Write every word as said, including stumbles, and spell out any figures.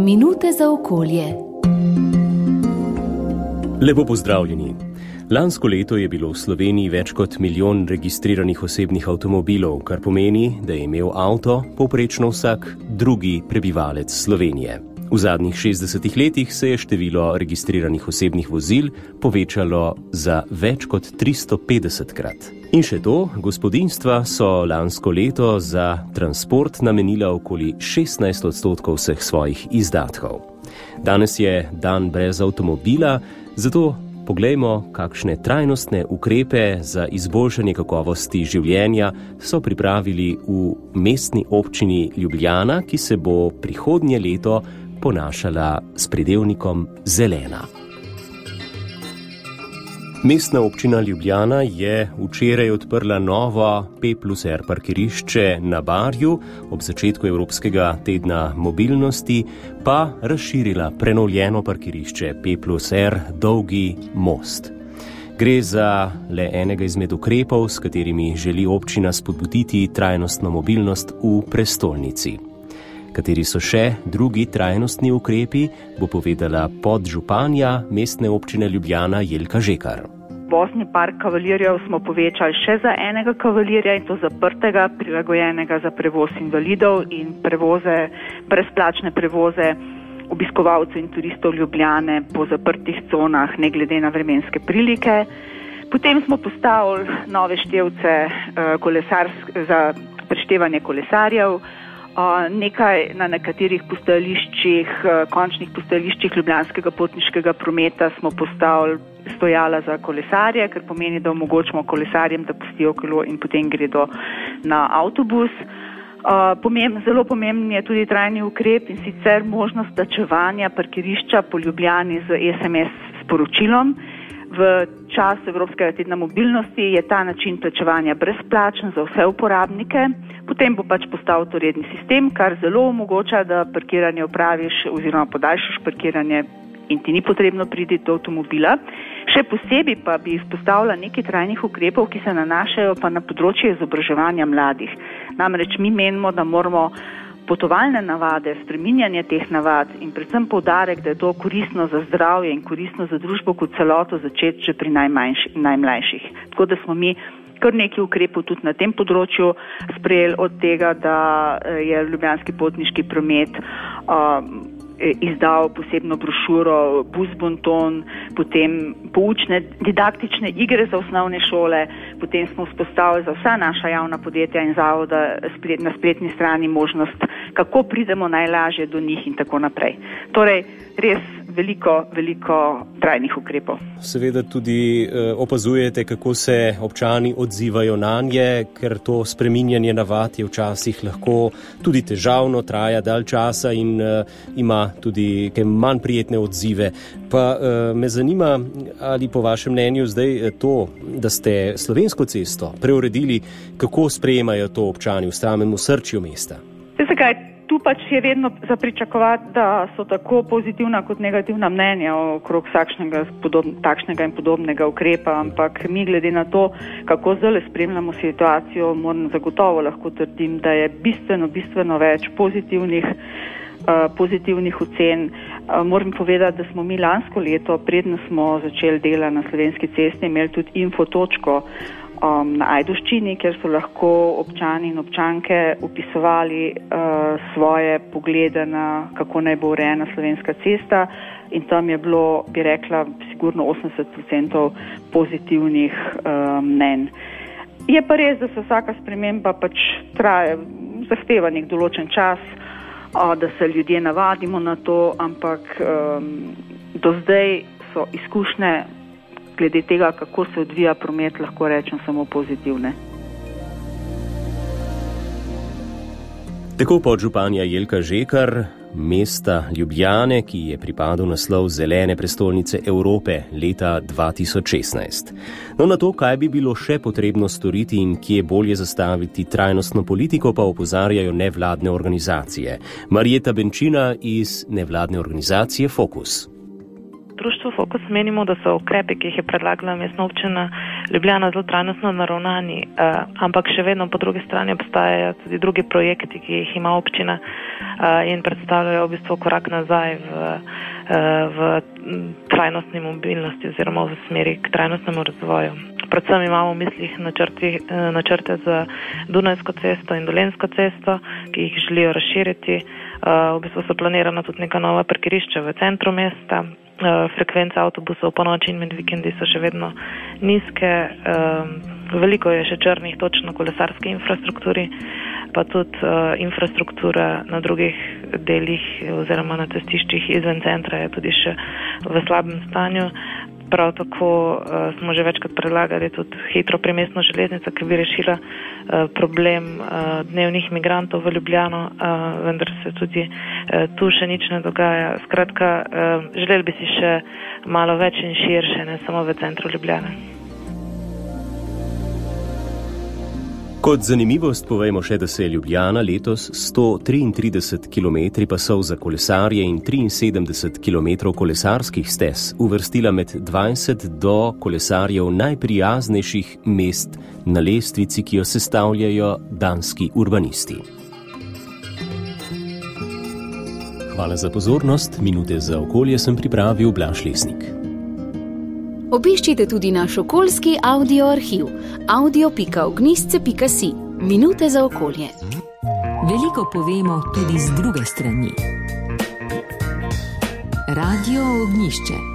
Minute za okolje. Lepo pozdravljeni. Lansko leto je bilo v Sloveniji več kot milijon registriranih osebnih avtomobilov, kar pomeni, da je imel avto povprečno vsak drugi prebivalec Slovenije. V zadnjih šestdesetih letih se je število registriranih osebnih vozil povečalo za več kot tristo petdesetkrat. In še to, gospodinjstva so lansko leto za transport namenila okoli šestnajst odstotkov vseh svojih izdatkov. Danes je dan brez avtomobila, zato poglejmo, kakšne trajnostne ukrepe za izboljšanje kakovosti življenja so pripravili v mestni občini Ljubljana, ki se bo prihodnje leto ponašala s pridevnikom zelena. Mestna občina Ljubljana je včeraj odprla novo P plus R parkirišče na Barju, ob začetku Evropskega tedna mobilnosti pa razširila prenovljeno parkirišče P plus R Dolgi most. Gre za le enega izmed ukrepov, s katerimi želi občina spodbuditi trajnostno mobilnost v prestolnici. Kateri so še drugi trajnostni ukrepi, bo povedala podžupanja Mestne občine Ljubljana Jelka Žekar. Vozni park kavalirjev smo povečali še za enega kavalirja, in to zaprtega, prilagojenega za prevoz invalidov in prevoze, brezplačne prevoze obiskovalcev in turistov Ljubljane po zaprtih conah, ne glede na vremenske prilike. Potem smo postavili nove števce kolesarsk, za preštevanje kolesarjev. Nekaj na nekaterih postajališčih, končnih postajališčih ljubljanskega potniškega prometa smo postavili stojala za kolesarje, kar pomeni, da omogočimo kolesarjem, da pustijo kolo in potem gredo na avtobus. Pomemb, zelo pomemben je tudi trajni ukrep, in sicer možnost plačevanja parkirišča po Ljubljani z es em es sporočilom. V času Evropskega tedna mobilnosti je ta način plačevanja brezplačen za vse uporabnike. Potem bo pač postal to redni sistem, kar zelo omogoča, da parkiranje opraviš oziroma podaljšaš parkiranje in ti ni potrebno priti do avtomobila. Še posebej pa bi izpostavila nekaj trajnih ukrepov, ki se nanašajo pa na področje izobraževanja mladih. Namreč mi menimo, da moramo potovalne navade, spreminjanje teh navad in predvsem poudarek, da je to koristno za zdravje in koristno za družbo kot celoto, začeti že pri najmlajših. Tako da smo mi kar nekaj ukrepov tudi na tem področju sprejeli, od tega, da je ljubljanski potniški promet um, izdal posebno brošuro Busbonton, potem poučne didaktične igre za osnovne šole, potem smo vzpostavili za vsa naša javna podjetja in zavoda na spletni strani možnost, kako pridemo najlažje do njih in tako naprej. Torej, res veliko, veliko trajnih ukrepov. Seveda tudi eh, opazujete, kako se občani odzivajo nanje, ker to spreminjanje navad je včasih lahko tudi težavno, traja dalj časa in eh, ima tudi kaj manj prijetne odzive. Pa eh, me zanima, ali po vašem mnenju zdaj to, da ste Slovensko cesto preuredili, kako sprejemajo to občani v samem osrčju mesta? Zakaj? Tu pač je vedno za pričakovati, da so tako pozitivna kot negativna mnenja okrog takšnega, takšnega in podobnega ukrepa, ampak mi glede na to, kako zdaj spremljamo situacijo, moram zagotovo lahko trdim, da je bistveno, bistveno več pozitivnih, uh, pozitivnih ocen. Uh, moram povedati, da smo mi lansko leto, predno smo začeli dela na Slovenski cesti, imeli tudi infotočko Um, na Ajdovščini, kjer so lahko občani in občanke upisovali uh, svoje poglede na, kako naj bo urejena Slovenska cesta, in tam je bilo, bi rekla, sigurno osemdeset procentov pozitivnih uh, mnenj. Je pa res, da se vsaka sprememba pač traja, zahteva nek določen čas, uh, da se ljudje navadimo na to, ampak um, do zdaj so izkušnje glede tega, kako se odvija promet, lahko rečem samo pozitivne. Tako podžupanja Jelka Žekar, mesta Ljubljane, ki je pripadal naslov zelene prestolnice Evrope leta dva tisoč šestnajst. No, na to, kaj bi bilo še potrebno storiti in kje bolje zastaviti trajnostno politiko, pa opozarjajo nevladne organizacije. Marjeta Benčina iz nevladne organizacije Fokus. Društvo Fokus menimo, da so ukrepe, ki jih je predlagala Mestna občina Ljubljana zelo trajnostno naravnani, uh, ampak še vedno po drugi strani obstajajo tudi drugi projekti, ki jih ima občina uh, in predstavljajo v bistvu korak nazaj v, uh, v trajnostni mobilnosti oziroma v smeri k trajnostnemu razvoju. Predvsem imamo v mislih načrti, načrte za Dunajsko cesto in Dolenjsko cesto, ki jih želijo razširiti. V bistvu so planirana tudi neka nova parkirišča v centru mesta. Frekvence avtobusov po noči in med vikendi so še vedno nizke. Veliko je še črnih točk na kolesarski infrastrukturi, pa tudi infrastruktura na drugih delih oziroma na cestiščih izven centra je tudi še v slabem stanju. Prav tako uh, smo že večkrat predlagali tudi hitro primestno železnico, ki bi rešila uh, problem uh, dnevnih migrantov v Ljubljano, uh, vendar se tudi uh, tu še nič ne dogaja. Skratka, uh, želeli bi si še malo več in širše, ne samo v centru Ljubljane. Kot zanimivost povejmo še, da se je Ljubljana letos sto triintrideset kilometrov pasov za kolesarje in triinsedemdeset kilometrov kolesarskih stez uvrstila med dvajset do kolesarjev najprijaznejših mest na lestvici, ki jo sestavljajo danski urbanisti. Hvala za pozornost. Minute za okolje sem pripravil Blaž Lesnik. Obiščite tudi naš okoljski audio arhiv audio pika ognjišče pika si. Minute za okolje. Veliko povemo tudi z druge strani. Radio Ognjišče.